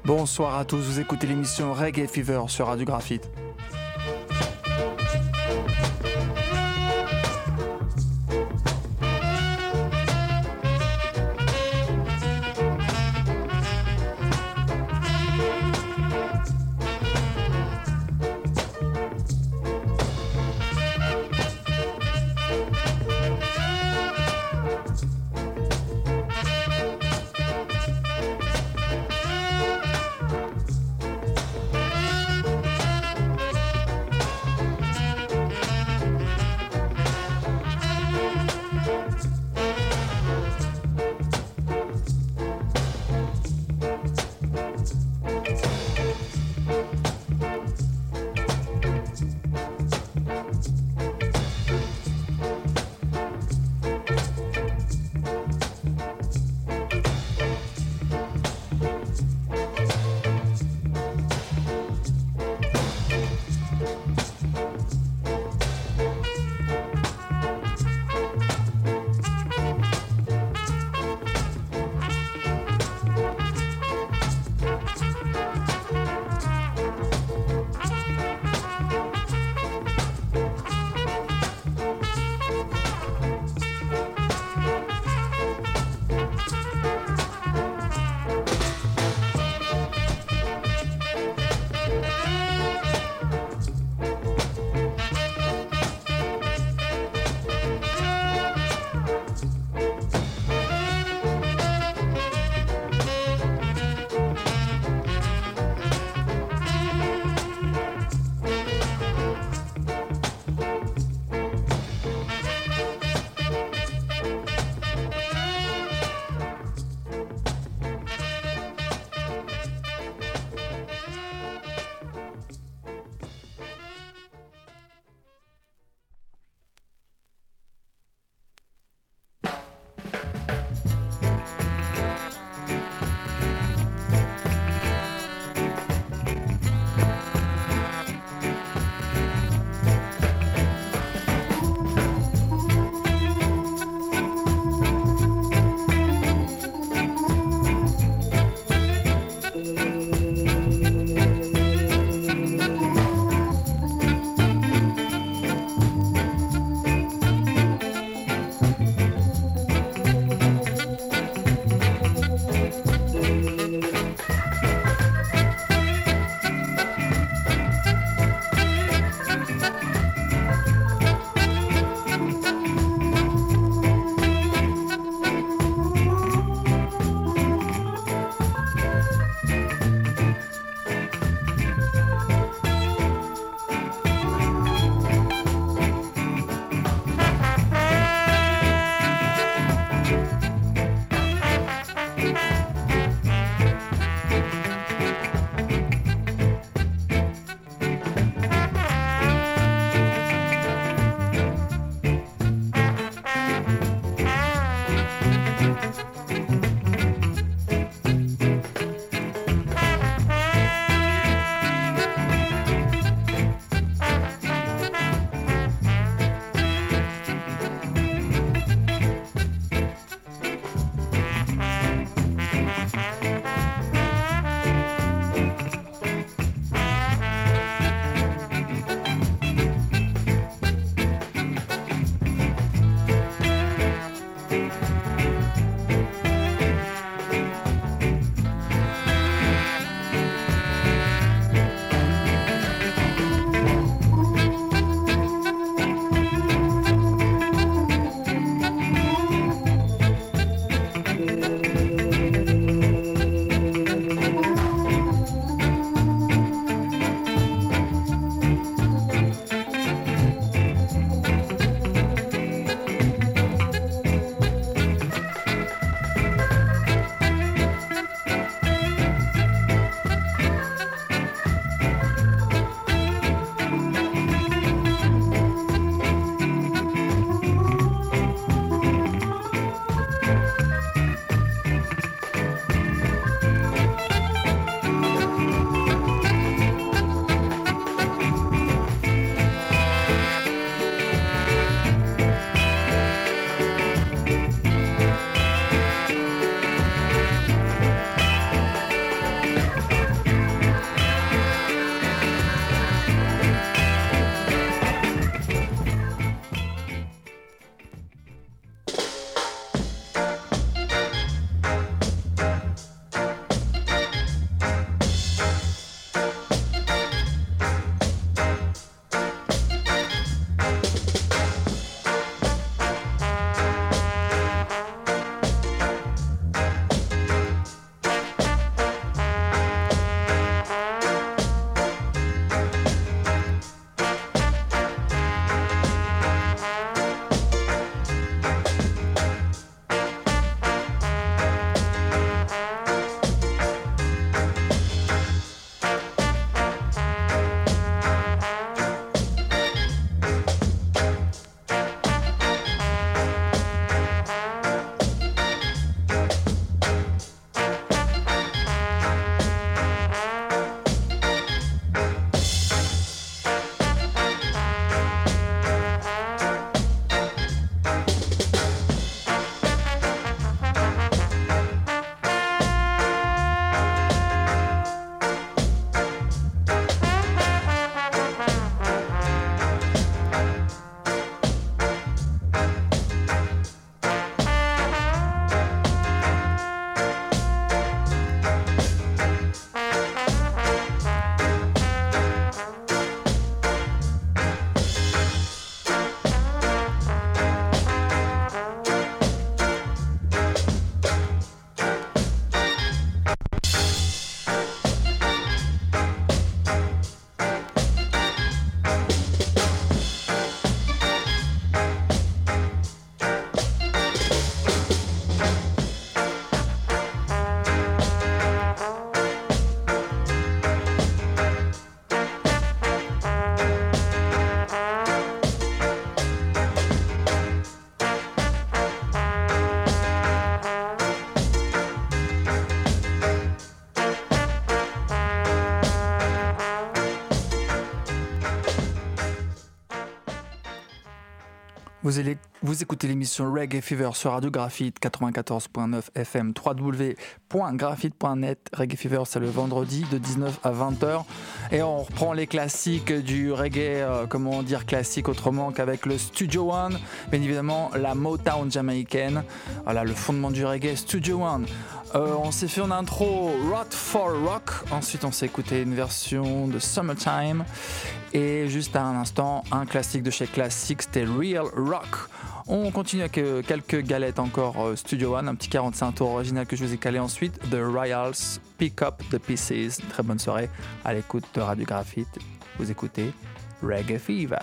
Bonsoir à tous, vous écoutez l'émission Reggae Fever sur Radio Graphite. Vous écoutez l'émission Reggae Fever sur Radio Graphite 94.9 FM, www.graphite.net. Reggae Fever, c'est le vendredi de 19 à 20h. Et on reprend les classiques du reggae, comment dire classique autrement qu'avec le Studio One. Bien évidemment, la Motown jamaïcaine. Voilà, le fondement du reggae, Studio One. On s'est fait en intro Rot for Rock. Ensuite, on s'est écouté une version de Summertime. Et juste à un instant, un classique de chez Classic, c'était Real Rock. On continue avec quelques galettes encore Studio One, un petit 45 tours original que je vous ai calé ensuite, The Royals, Pick Up the Pieces. Très bonne soirée à l'écoute de Radio Graphite. Vous écoutez Reggae Fever.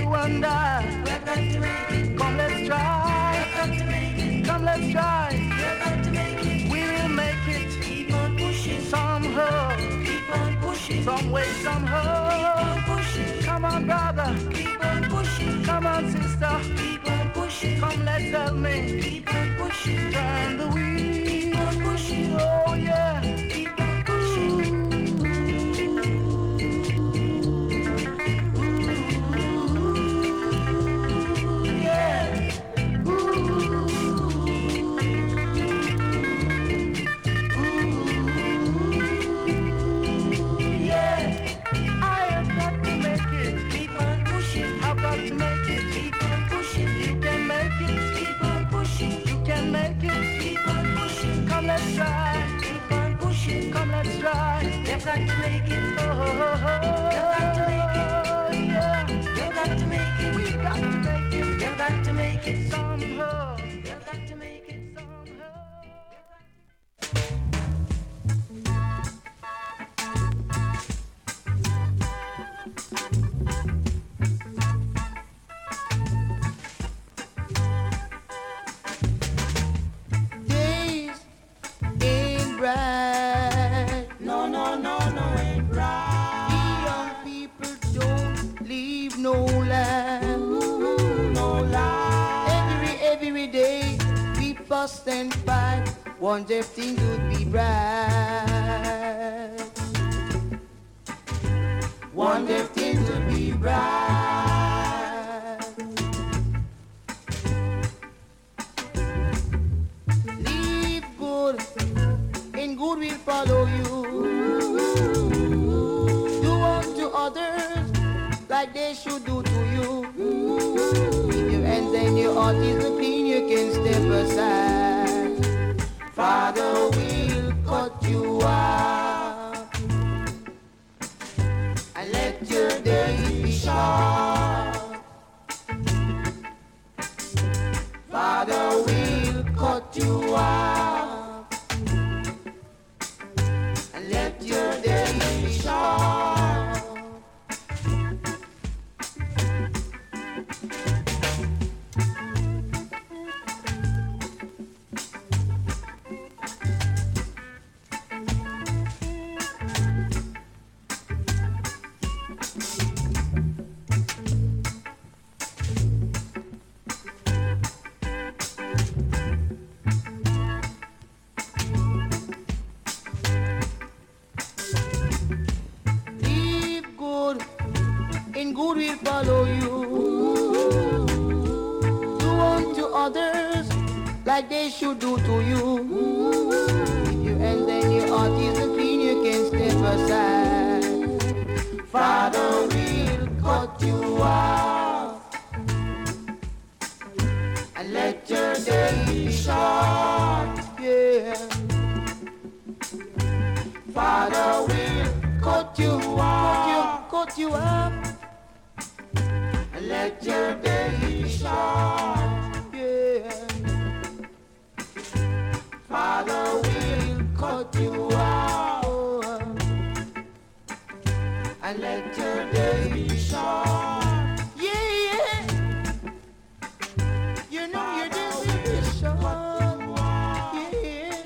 you and I. We've got to make it. Come, let's try. We've got to make it. Come, let's try. We've got to make it. We will make it. Keep on pushing. Somehow. Keep on pushing. Some way, somehow. Keep on pushing. Come on, brother. Keep on pushing. Come on, sister. Keep on pushing. Come, let's help me. Keep on pushing. Turn the wheel. Keep on pushing. Oh, yeah. Keep on pushing. You've got to make it. You've got to make it. Yeah. You've got to make it. We've got to make it. You've got to make it. Somehow. You've got to make it. Days ain't bright. No, ain't right. The young people don't leave no land. No lie. Every day we fuss and fight. Wonder if things would be bright. Wonder if things would be bright. Leave good, and good will follow you. Do unto others like they should do to you. If your hands and your heart is clean, you can step aside. Father will cut you out and let your days be short. Father will cut you out and let your days be short. Live good, and good will follow you. Do unto others like they should do to you. If your hands and your heart is clean, you can step aside. Father will cut you out and let your day be short. Yeah. Father will cut you up, and let your day be short. Yeah. Father will cut you out, and let your day be short. Yeah. You know your day will be short. Yeah.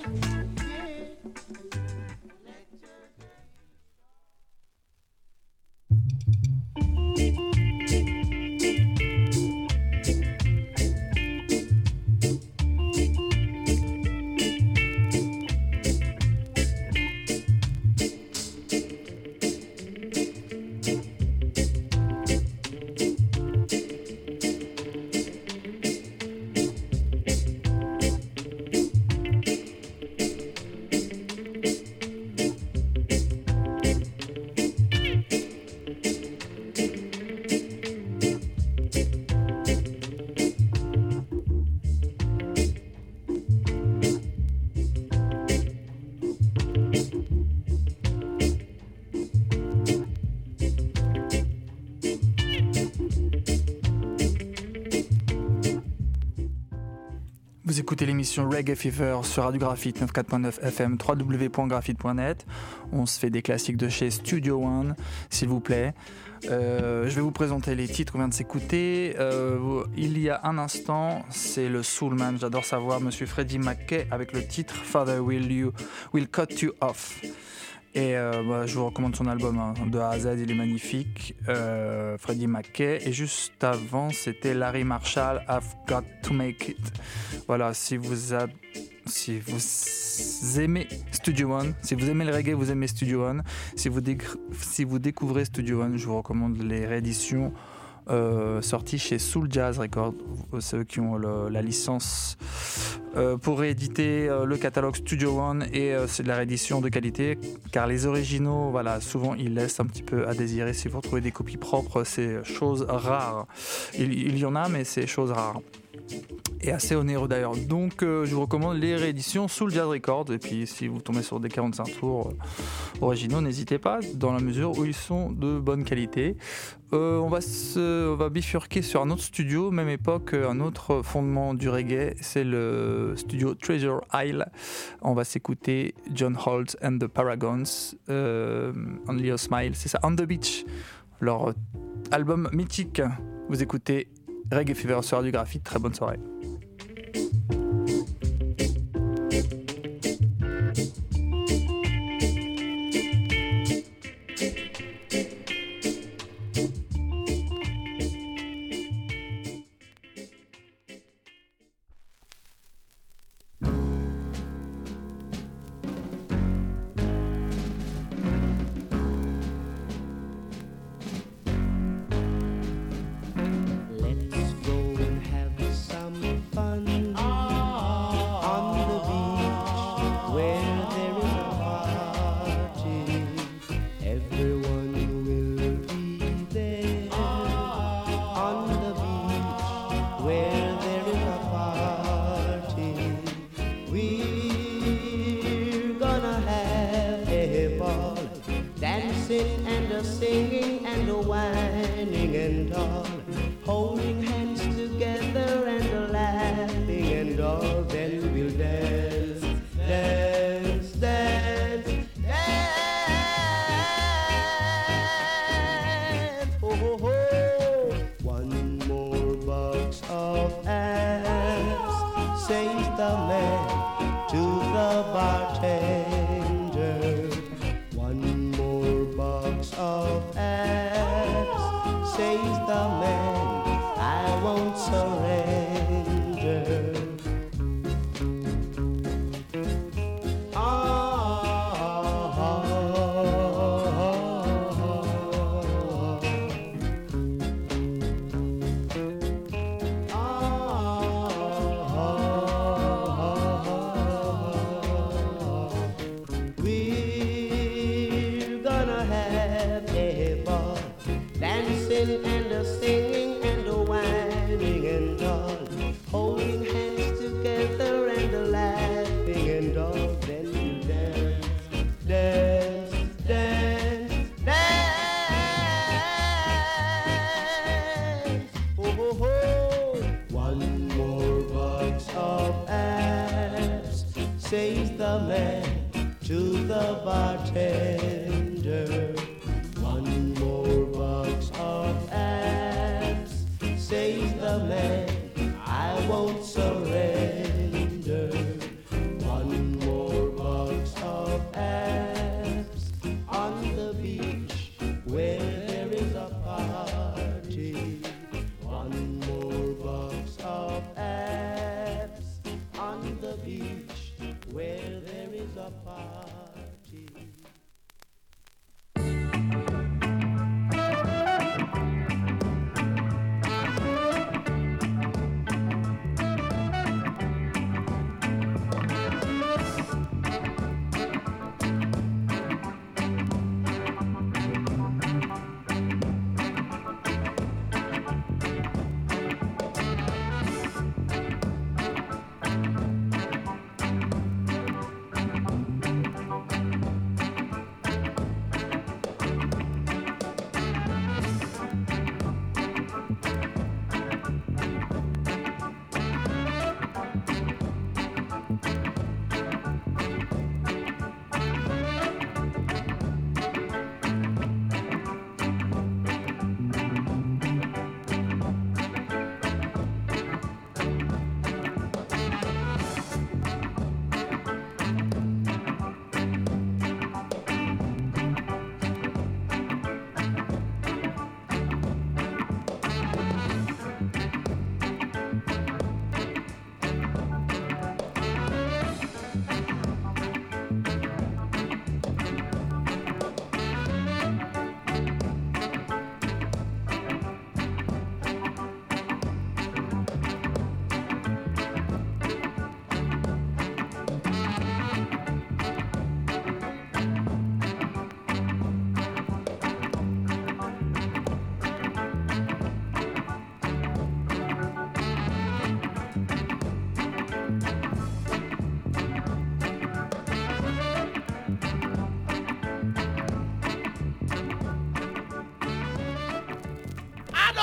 Vous écoutez l'émission Reggae Fever sur Radio Graphite 94.9 FM, www.graphite.net. On se fait des classiques de chez Studio One, s'il vous plaît. Je vais vous présenter les titres qu'on vient de s'écouter. Il y a un instant, c'est le Soulman, j'adore sa voix, Monsieur Freddie McKay, avec le titre Father Will Cut You Off. Et je vous recommande son album de A à Z, il est magnifique. Freddie McKay. Et juste avant, c'était Larry Marshall, I've Got to Make It. Voilà, si vous aimez Studio One, si vous aimez le reggae, vous aimez Studio One. Si vous découvrez Studio One, je vous recommande les rééditions sorties chez Soul Jazz Records, ceux qui ont la licence pour rééditer le catalogue Studio One, et c'est de la réédition de qualité, car les originaux, voilà, souvent ils laissent un petit peu à désirer. Si vous retrouvez des copies propres, c'est chose rare. Il y en a, mais c'est chose rare. Et assez onéreux d'ailleurs. Donc je vous recommande les rééditions Soul Jazz Records. Et puis si vous tombez sur des 45 tours originaux, n'hésitez pas, dans la mesure où ils sont de bonne qualité. On va bifurquer sur un autre studio, même époque, un autre fondement du reggae, c'est le studio Treasure Isle. On va s'écouter John Holt and the Paragons, Only a Smile, c'est ça, On the Beach, leur album mythique. Vous écoutez Reggae Fever sur du Graphite, très bonne soirée.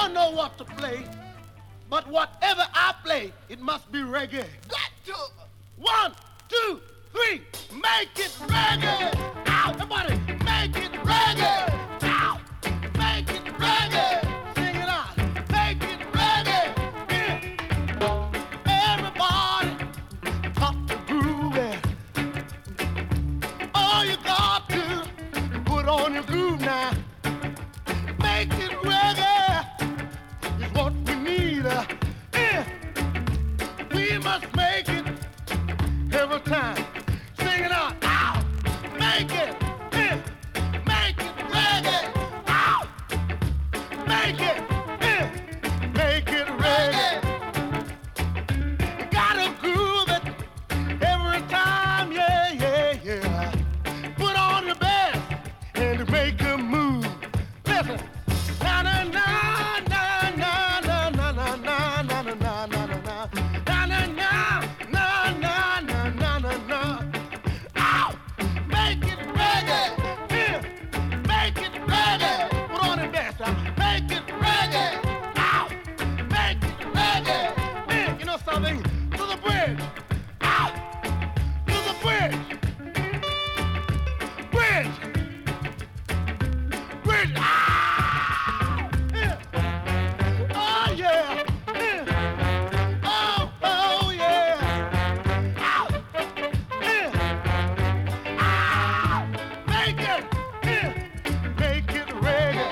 don't know what to play, but whatever I play, it must be reggae. Got to. 1, 2, 3, make it reggae. Ow, everybody, make it reggae. Ow, make it reggae. Sing it out, make it reggae. Yeah. Everybody, pop the groove. All you got to put on your groove now. Make it reggae is what we need. Yeah. We must make it every time. Sing it out. Ow. Make it. Yeah. Make it reggae. Ow. Make it. Yeah. Make it reggae. You gotta groove it every time. Yeah, yeah, yeah. Put on your best and make a move. Listen. Na na na na na na na na na na na na na na na. Ow! Make it reggae. Yeah. Make it reggae. Put on the best. Make it reggae. Ow! Make it reggae. Yeah. You know something? To the bridge. Ow! To the bridge. Bridge. Bridge. Ow! Yeah. Oh yeah. Yeah. Oh, oh yeah. Ow! Yeah. Ow! Make it. Yeah. Make it reggae.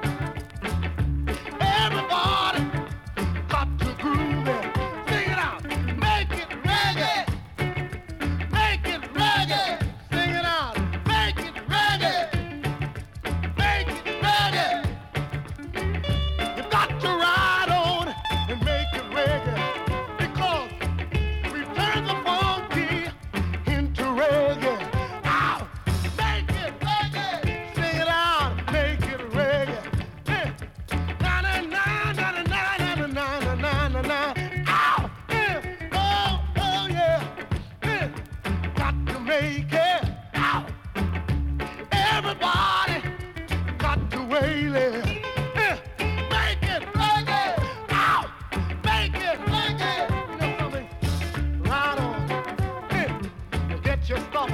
Everybody got to groove it. Sing it out. Make it reggae. Make it reggae. Sing it out. Make it reggae. Make it reggae. You got to ride on and make it reggae because we turn the funky into reggae. Ow! Make it reggae. Sing it out. Make it reggae. Yeah. Na na na na na na na na na na na. Ow! Yeah. Oh oh yeah. Yeah. Got to make it. Ow! Everybody got to wail it. Yeah. Make it reggae. Ow! Make it reggae. You know something? Ride on. Yeah. Get your stuff.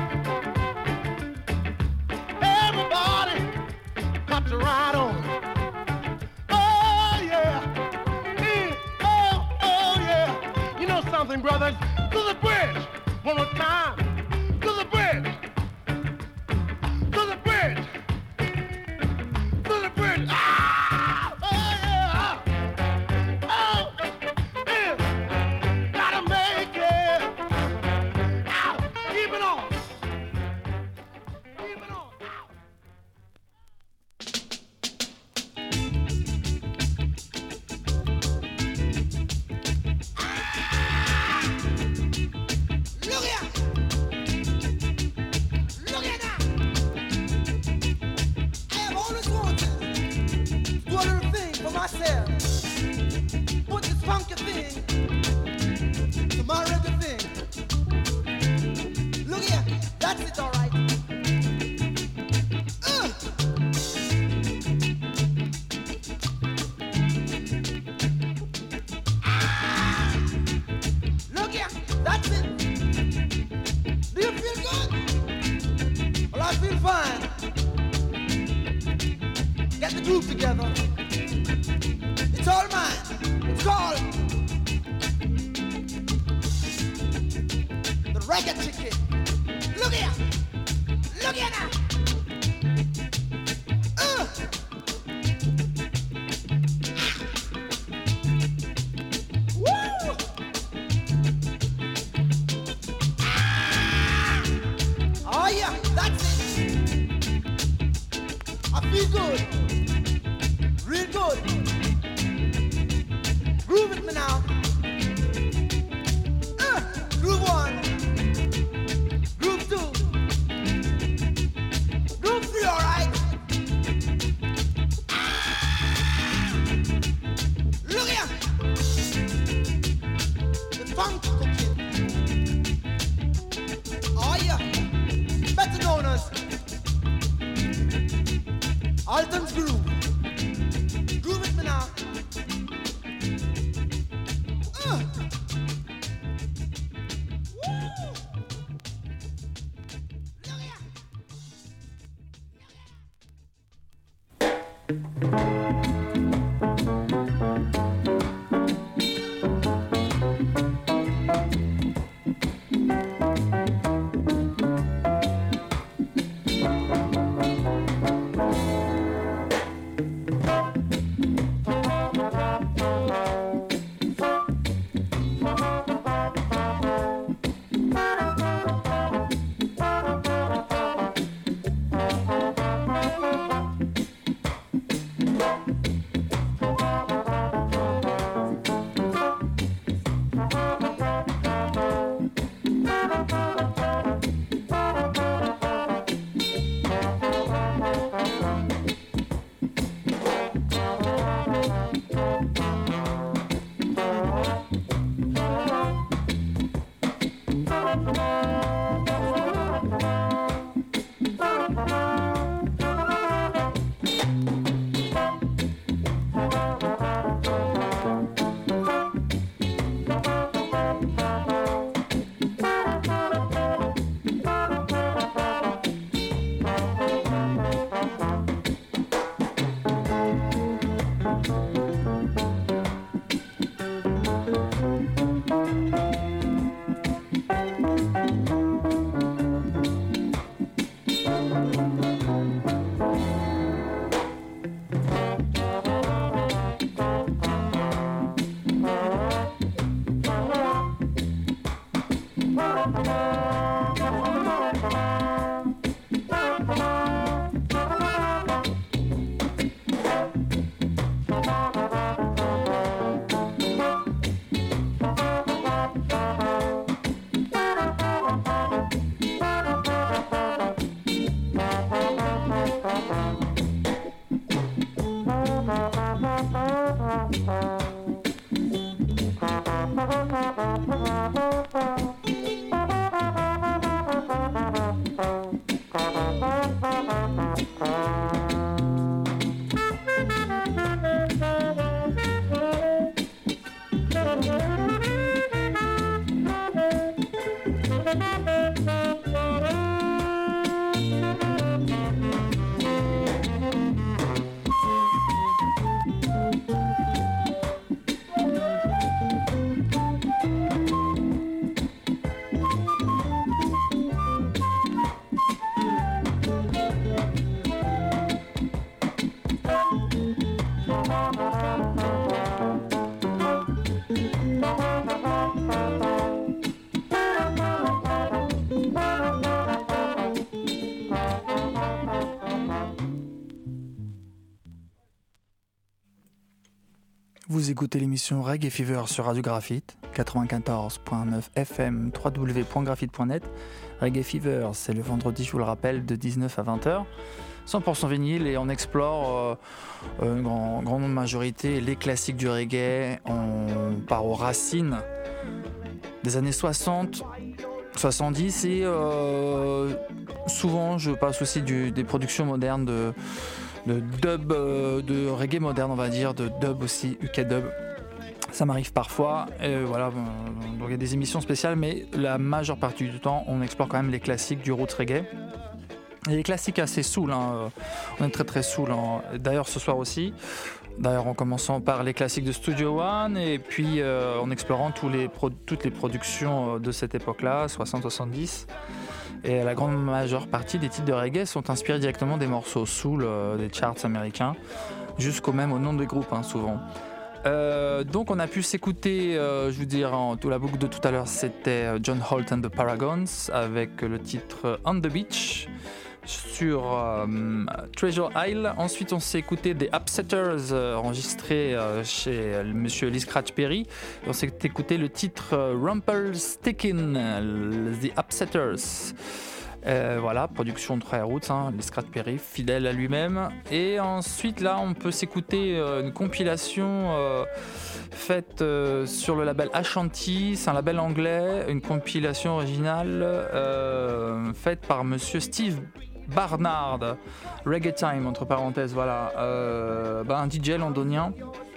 Everybody got to ride on. Oh yeah. Yeah. Oh oh yeah. You know something, brothers? To the bridge. One more time. To the bridge. To the bridge. To the bridge. Ah! Oh yeah. Oh yeah. Gotta make it. Ow. Keep it on. Keep it on. Ow. Look here. Look at that. I have always wanted to do a little thing for myself. Put this funky thing to my reggae thing. Look here. That's it, all right. Look here. That's it. Do you feel good? Well, I feel fine. Get the group together. It's all mine. It's called the Reggae Chicken. Look here. Look here now. Woo! Oh yeah, that's it. I feel good. Real good. Groove with me now. Groove 1. Groove 2. Groove 3, all right. Look here. The funk cooking. Oh yeah. Better known as Alton's Groove. Groove with me now. Vous écoutez l'émission Reggae Fever sur Radio Graphite, 94.9 FM, www.graphite.net. Reggae Fever, c'est le vendredi, je vous le rappelle, de 19 à 20h. 100% vinyle et on explore une grande majorité les classiques du reggae. On part aux racines des années 60, 70 et souvent je passe aussi des productions modernes de dub, de reggae moderne on va dire, de dub aussi, UK dub. Ça m'arrive parfois, et voilà, donc il y a des émissions spéciales, mais la majeure partie du temps on explore quand même les classiques du roots reggae. Et les classiques assez soul, hein. On est très très soul, hein. D'ailleurs ce soir aussi, en commençant par les classiques de Studio One et puis en explorant toutes les productions de cette époque-là, 60-70. Et la grande majeure partie des titres de reggae sont inspirés directement des morceaux soul, des charts américains, jusqu'au même au nom des groupes, hein, souvent. Donc on a pu s'écouter, je vous dire, la boucle de tout à l'heure, c'était John Holt and the Paragons avec le titre On the Beach sur Treasure Isle. Ensuite on s'est écouté des Upsetters enregistrés chez monsieur Lee Scratch Perry. Et on s'est écouté le titre Rumpelstiltskin, The Upsetters. Voilà, production de Troy Roots, hein, Lee Scratch Perry, fidèle à lui-même. Et ensuite là on peut s'écouter une compilation faite sur le label Ashanti, c'est un label anglais, une compilation originale faite par monsieur Steve Barnard, Reggae Time entre parenthèses, voilà, un DJ londonien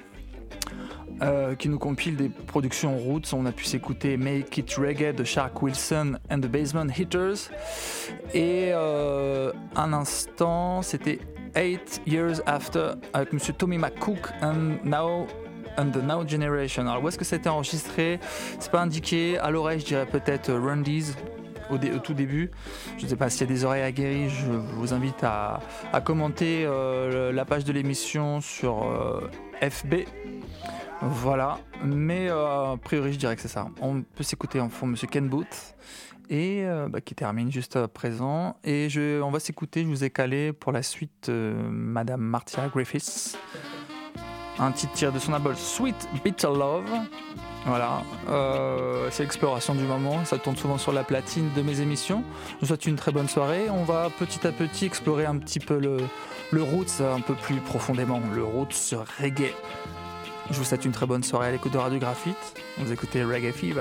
qui nous compile des productions roots. On a pu s'écouter Make It Reggae de Shark Wilson and the Basement Hitters, et un instant c'était 8 Years After avec Monsieur Tommy McCook and the Now Generation. Alors où est-ce que ça a été enregistré? C'est pas indiqué. À l'oreille, je dirais peut-être Rundies au tout début. Je ne sais pas s'il y a des oreilles aguerries. Je vous invite à commenter la page de l'émission sur FB. Voilà. Mais a priori, je dirais que c'est ça. On peut s'écouter en fond Monsieur Ken Booth. Et qui termine juste à présent. Et on va s'écouter, je vous ai calé pour la suite Madame Marcia Griffiths. Un titre tiré de son album Sweet Bitter Love. Voilà, c'est l'exploration du moment, ça tourne souvent sur la platine de mes émissions. Je vous souhaite une très bonne soirée. On va petit à petit explorer un petit peu le roots un peu plus profondément, le roots reggae. Je vous souhaite une très bonne soirée à l'écoute de Radio Graphite. Vous écoutez Reggae Fever.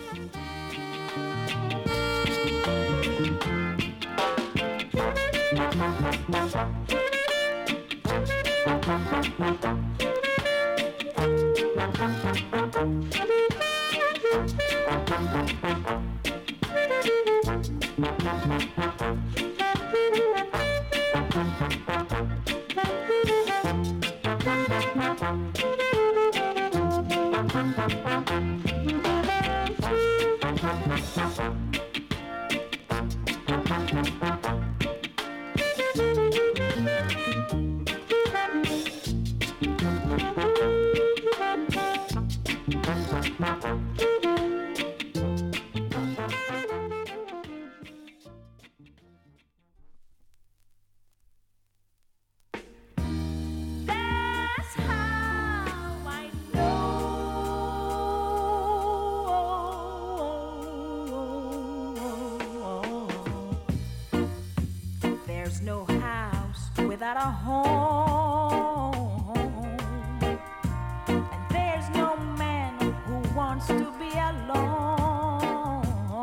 Without a home, and there's no man who wants to be alone.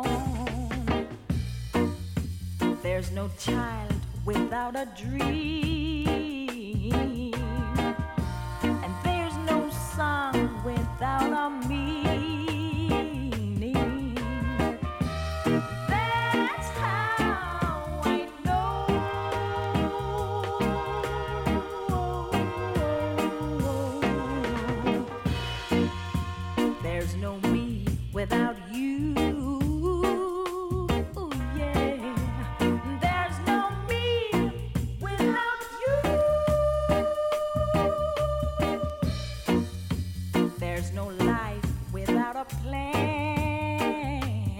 There's no child without a dream, and there's no song without a meaning. That's how I know. There's no me without you. Yeah. There's no me without you. There's no life without a plan.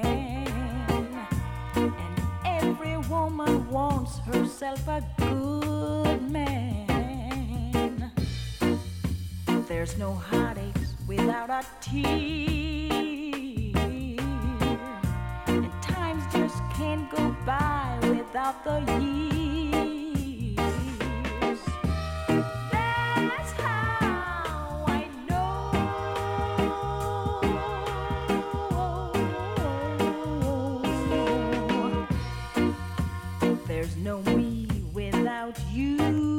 And every woman wants herself a good man. There's no heartaches without a tear, and times just can't go by without the years. That's how I know. There's no me without you.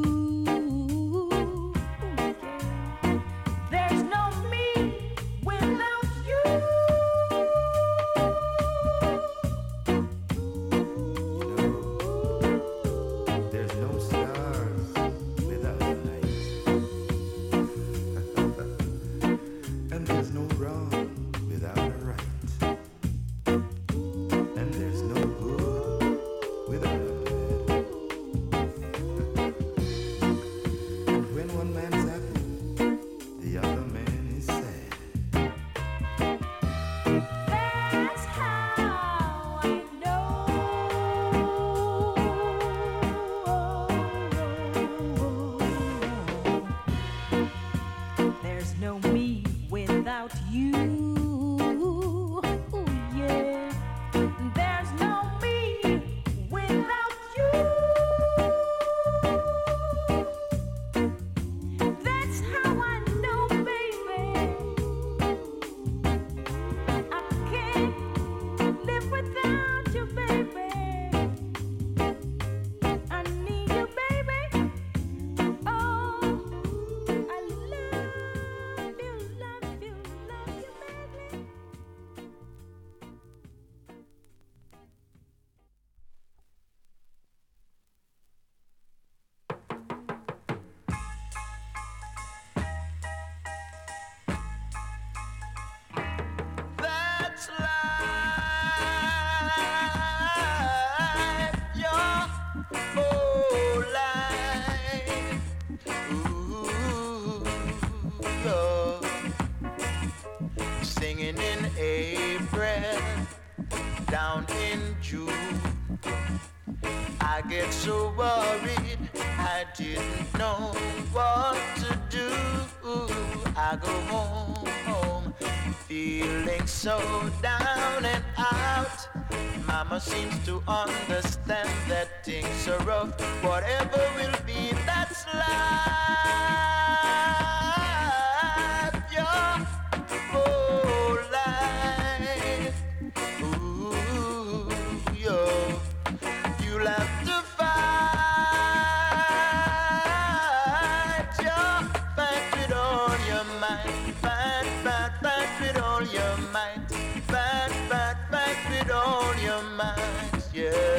There's no me without you. There's no stars without the light. And there's no wrong without a right. And there's no good without a bad. And when one man's happy, the other man is sad. That's how I know. There's no me without you. Yeah. There's no me without you. That's how I know, baby. I can't live without you, baby. I need you, baby. Oh, I love you, love you, love you, baby. down in June. I get so worried, I didn't know what to do. I go home, feeling so down and out. Mama seems to understand that things are rough. Whatever will be, that's life. Your whole life. Ooh, you'll have to fight. Fight with all your might. Fight with all your might. Fight with all your might. Yeah.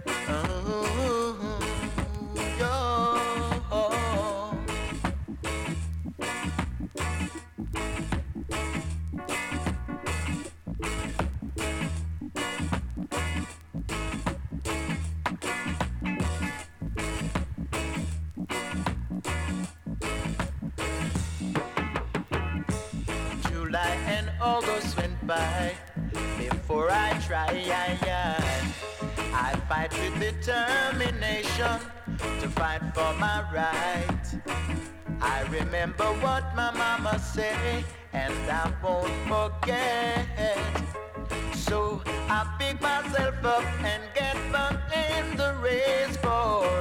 July and August went by before I try. I fight with determination to fight for my right. I remember what my mama said, and I won't forget. So I pick myself up and get back in the race for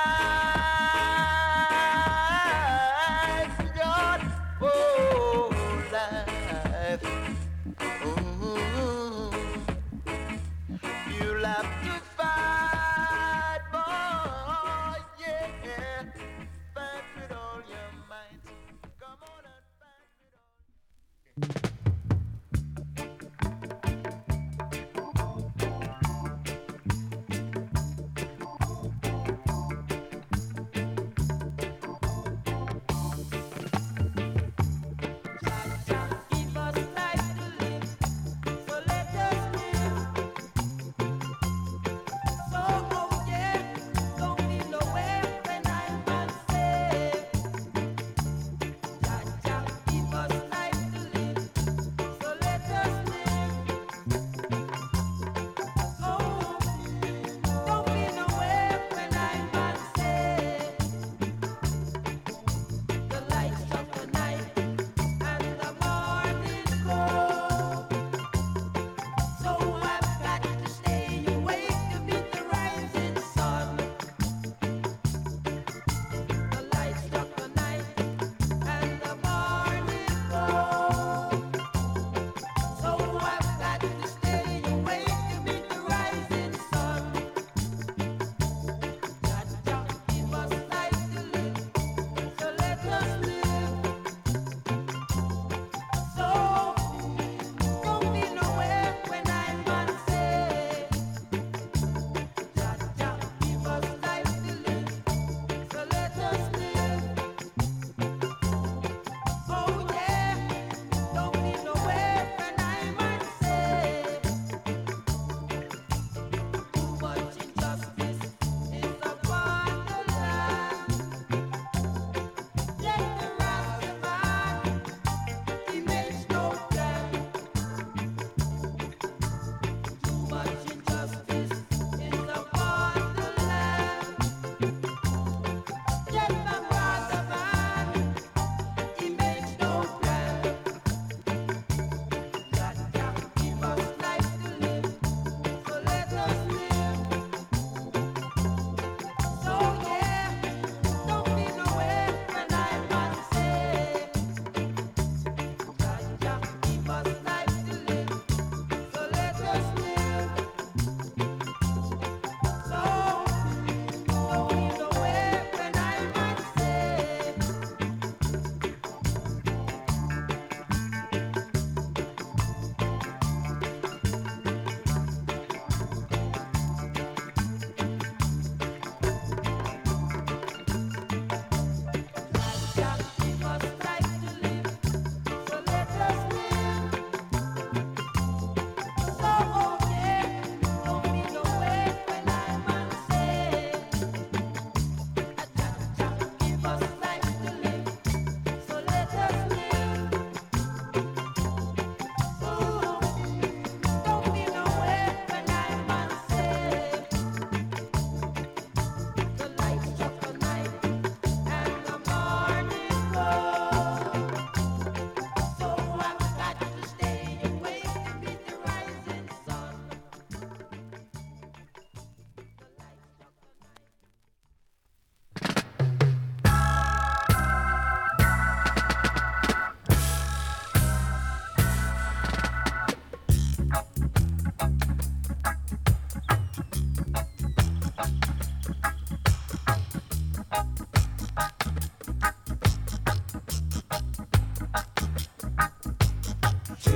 life. Your whole life. Ooh. You'll have to fight, boy, yeah. Fight with all your might. Come on and fight with all. Give us life to live, so let us live. So oh yeah, don't be nowhere when I'm unsafe. Jah give us life to live,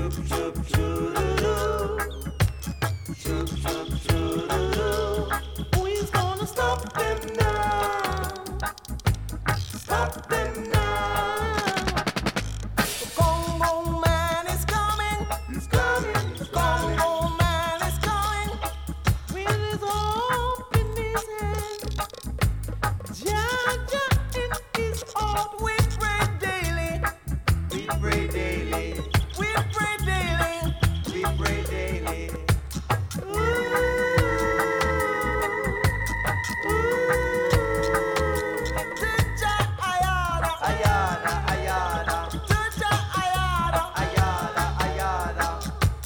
Who is gonna stop them now? Stop them now. Congo man is coming. He's coming. Congo man is coming. With his harp in his hand. Jaja in his heart. We pray daily. We pray daily. We pray daily. We pray daily. Ayada, ayada. Ayada, ayada.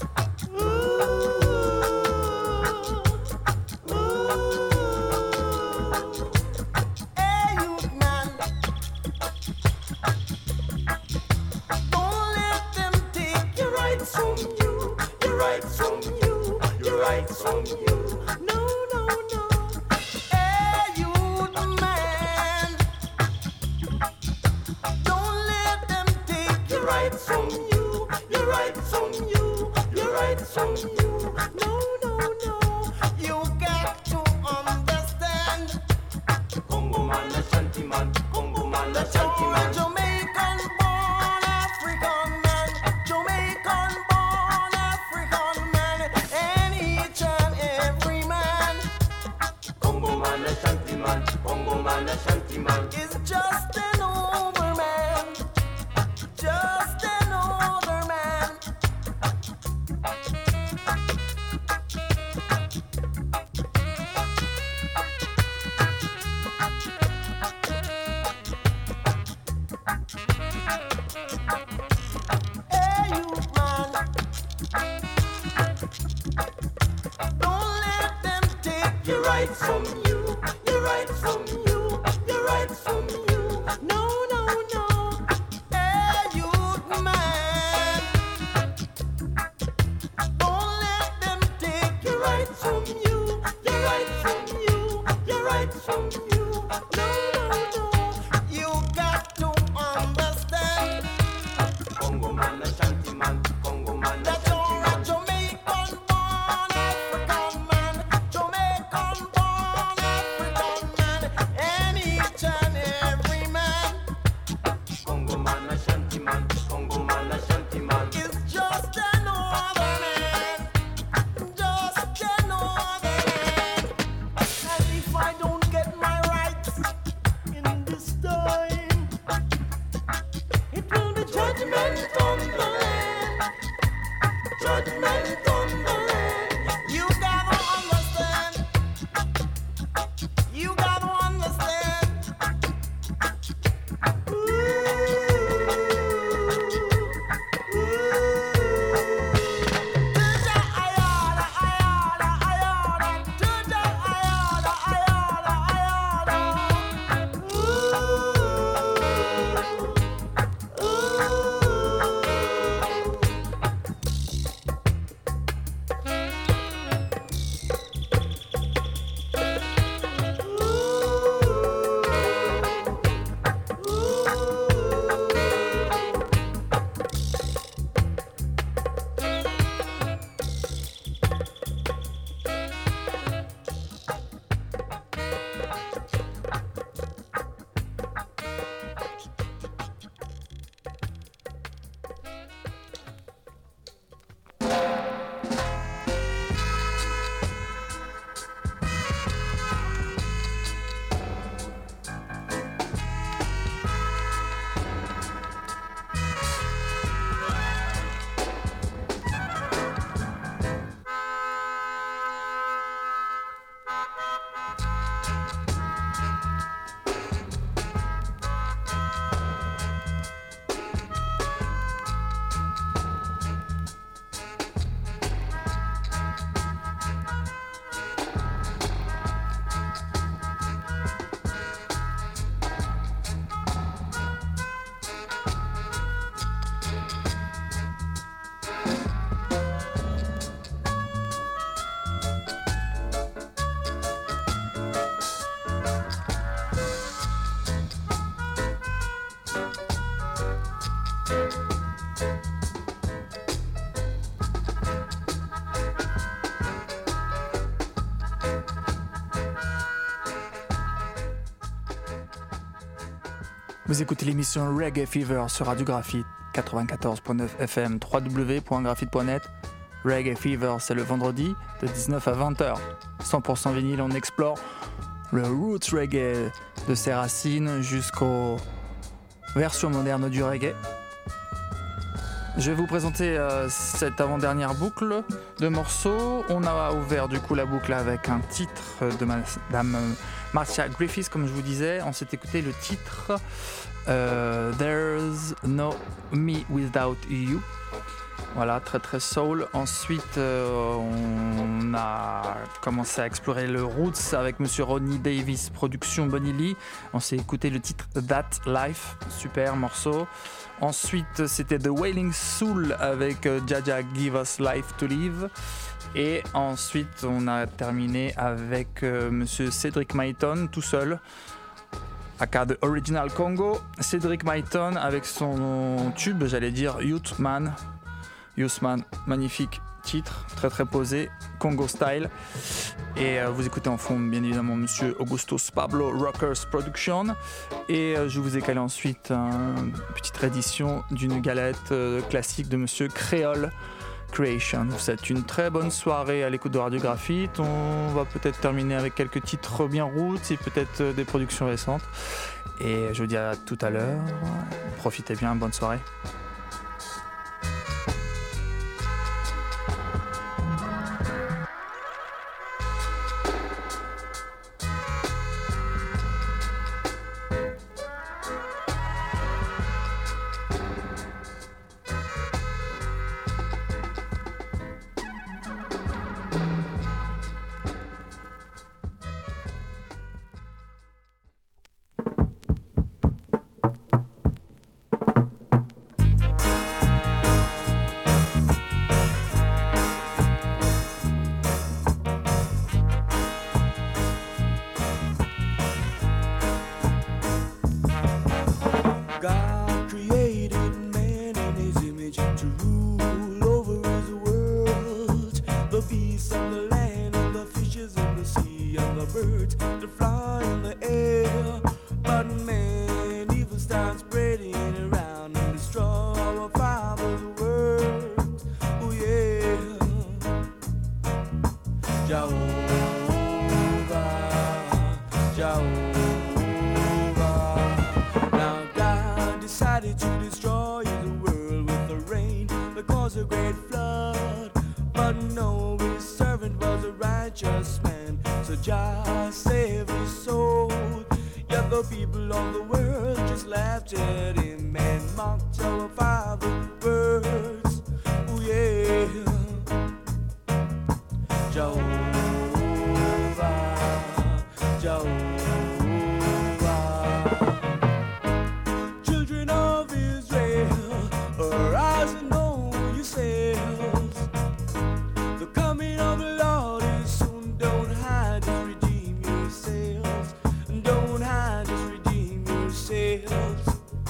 Hey, youth man, don't let them take your rights from you, your rights from you, your rights from you. No, no, no. Hey, youth man, don't let them take your rights from you, your rights from you, your rights from you. No, no, no. You got to understand. Congo man, Ashanti man. Congo man, Ashanti man. Jamaican born African man, Jamaican born African man, and each and every man Congo man, Ashanti man. Congo man, Ashanti man. is just another man, just another man. Hey, youth man, don't let them take your rights from you, your rights from you, your rights from you. No, no, no. Hey, youth man, don't let them take your rights from you, your rights from you, your rights from you. No, no, no. You got to understand. Congo man, Ashanti man. Congo man, That's Ashanti all man. Jamaican born African man, Jamaican born African man, and each and every man Congo man, Ashanti man. Congo man, Ashanti man. is just another man, just another man. And if I don't get my rights in this time, it will be judgment on the land. Vous écoutez l'émission Reggae Fever sur Radio Graphite 94.9 FM, www.graphite.net. Reggae Fever, c'est le vendredi de 19 à 20h. 100% vinyle, on explore le roots reggae de ses racines jusqu'aux versions modernes du reggae. Je vais vous présenter cette avant-dernière boucle de morceaux. On a ouvert du coup la boucle avec un titre de Madame Marcia Griffiths, comme je vous disais. On s'est écouté le titre There's No Me Without You. Voilà, très très soul. Ensuite, on a commencé à explorer le roots avec Monsieur Ronnie Davis, production Bonnie Lee. On s'est écouté le titre That Life, super morceau. Ensuite, c'était The Wailing Soul avec Jaja Give Us Life to Live. Et ensuite, on a terminé avec Monsieur Cedric Myton, tout seul, aka The Original Congo. Cedric Myton avec son tube, j'allais dire Youth Man, magnifique titre, très très posé, Congo style. Et vous écoutez en fond bien évidemment Monsieur Augustus Pablo Rockers Production. Et je vous ai calé ensuite une petite réédition d'une galette classique de Monsieur Créole Creation. Vous êtes une très bonne soirée à l'écoute de Radio Graphite. On va peut-être terminer avec quelques titres bien roots et peut-être des productions récentes. Et je vous dis à tout à l'heure. Profitez bien, bonne soirée. God created man in his image to rule over his world. The beasts of the land and the fishes in the sea and the birds that fly in the air. But man, evil starts spreading around and destroy our Father's world. Oh yeah, Jehovah, Jehovah. Decided to destroy the world with the rain that caused a great flood. But no, his servant was a righteous man, so Jah saved his soul. Yet the people of the world just laughed at him and mocked our Father's words. Oh yeah, Jehovah, Jehovah. Arise and know yourselves. The coming of the Lord is soon. Don't hide, just redeem yourselves. Don't hide, just redeem yourselves.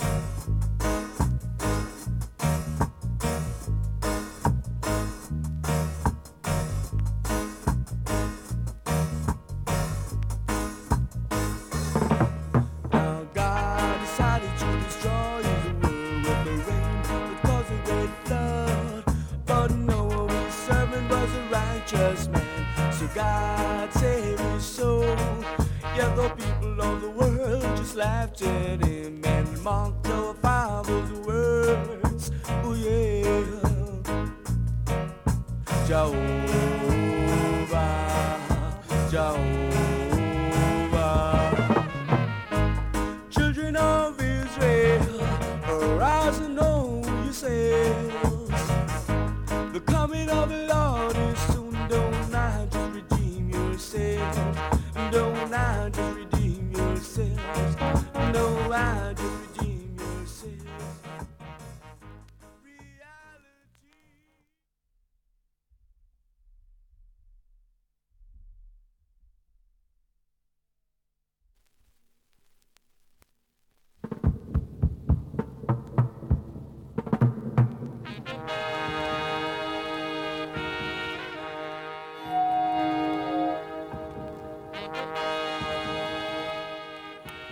Now God decided to destroy the world with the rain that caused a great flood. But Noah, his servant, was a righteous man, so God saved his soul. Yet the people of the world just laughed at him and mocked our Father's words. Oh yeah, Jehovah, Jehovah. Children of Israel, arise and know yourselves. The coming of the Lord is soon. Don't now just redeem yourselves. Don't now just redeem yourselves. No, I just redeem yourselves.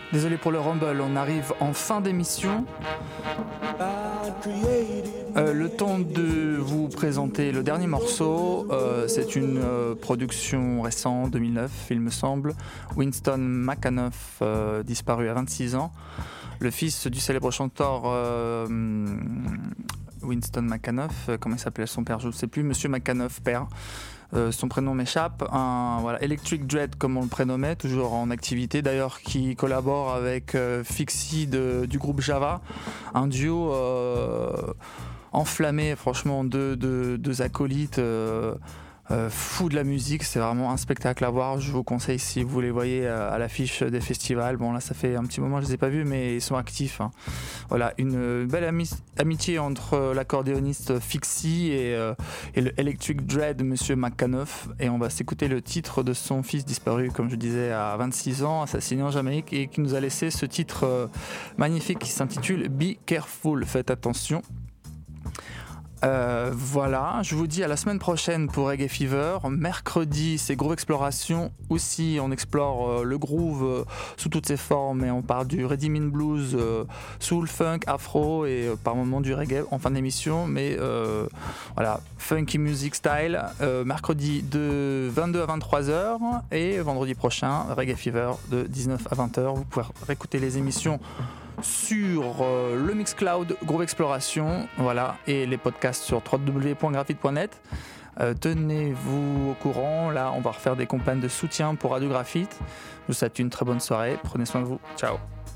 Désolé pour le rumble, on arrive en fin d'émission. Le temps de vous présenter le dernier morceau. C'est une production récente, 2009, il me semble. Winston McAnuff, disparu à 26 ans. Le fils du célèbre chanteur Winston McAnuff, comment il s'appelait son père, je ne sais plus, Monsieur McAnuff, père. Son prénom m'échappe. Voilà, Electric Dread, comme on le prénommait, toujours en activité d'ailleurs, qui collabore avec Fixie du groupe Java, un duo enflammé, franchement, deux acolytes. Fou de la musique, c'est vraiment un spectacle à voir. Je vous conseille si vous les voyez à l'affiche des festivals. Bon, là, ça fait un petit moment que je les ai pas vus, mais ils sont actifs. Hein. Voilà, une belle amitié entre l'accordéoniste Fixie et le Electric Dread, Monsieur McAnuff. Et on va s'écouter le titre de son fils disparu, comme je disais, à 26 ans, assassiné en Jamaïque, et qui nous a laissé ce titre magnifique qui s'intitule Be Careful. Faites attention. Voilà, je vous dis à la semaine prochaine pour Reggae Fever. Mercredi, c'est Groove Exploration. Aussi, on explore le groove sous toutes ses formes et on parle du Rhythm and Blues, soul, funk, afro et par moments du reggae en fin d'émission. Mais voilà, funky music style. Mercredi de 22 à 23h et vendredi prochain, Reggae Fever de 19 à 20h. Vous pouvez réécouter les émissions sur le Mixcloud Groove Exploration, voilà, et les podcasts sur www.graphite.net. Tenez-vous au courant, là on va refaire des campagnes de soutien pour Radio Graphite. Je vous souhaite une très bonne soirée, prenez soin de vous, ciao.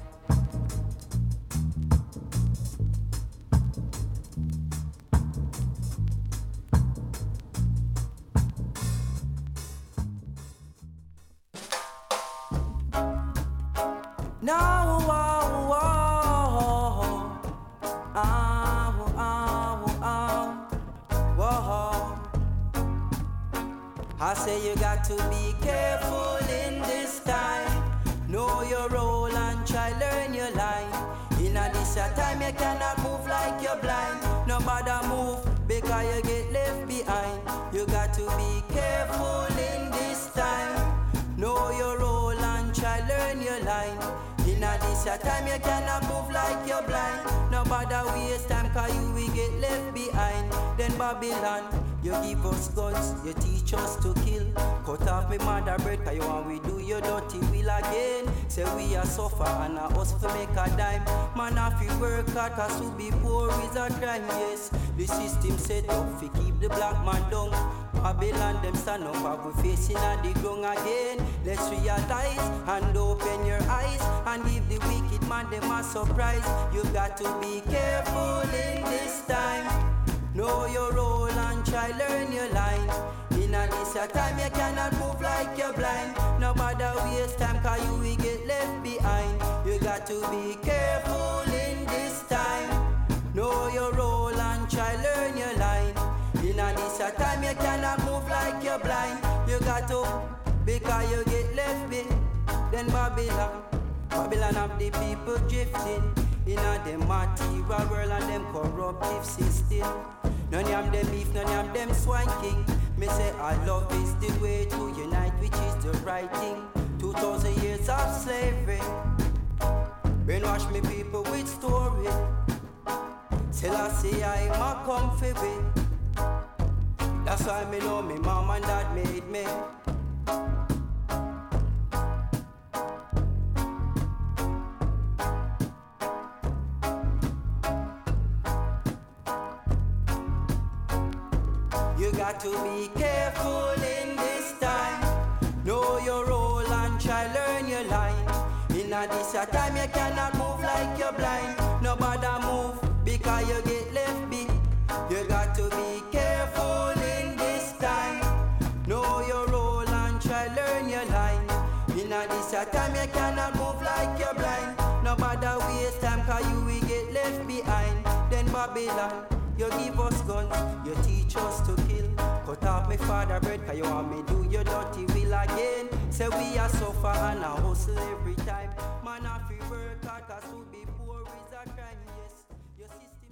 I say you got to be careful in this time. Know your role and try learn your line. In a this time you cannot move like you're blind. No matter move because you get left behind. You got to be careful in this time. Know your role and try learn your line. In a this time you cannot move like you're blind. No matter waste time cause you will get left behind. Then Babylon, you give us guns, you teach us to kill. Cut off me mother bread, cause you want we do your dirty will again. Say we are suffer and a us to make a dime. Man if you work hard, cause to be poor is a crime, yes. The system set up to keep the black man down. Babylon them stand up, and we facing at the ground again. Let's realize and open your eyes and give the wicked man them a surprise. You got to be careful in this time. Know your role and try learn your line. In a this time you cannot move like you're blind. No matter waste time cause you will get left behind. You got to be careful in this time. Know your role and try learn your line. In a this time you cannot move like you're blind. You got to because you get left behind. Then Babylon have the people drifting. In a them material world and them corruptive system. None of them beef, none of them swine king. Me say our love is the way to unite, which is the right thing. 2,000 years of slavery. Brainwash me people with story. Till I say I'm a comfy way. That's why me know me mom and dad made me. You got to be careful in this time. Know your role and try learn your line. In a this time you cannot move like you're blind. No bother move because you get left beat. You got to be careful in this time. Know your role and try learn your line. In a this time you cannot move like you're blind. No bother waste time cause you will get left behind. Then Babylon, you give us guns, you teach us to kill. Cut off me father bread, cause you want me do your dirty will again. Say we are suffer and a hustle every time. Man, if we work hard, cause to be poor is a crime, yes. Your sister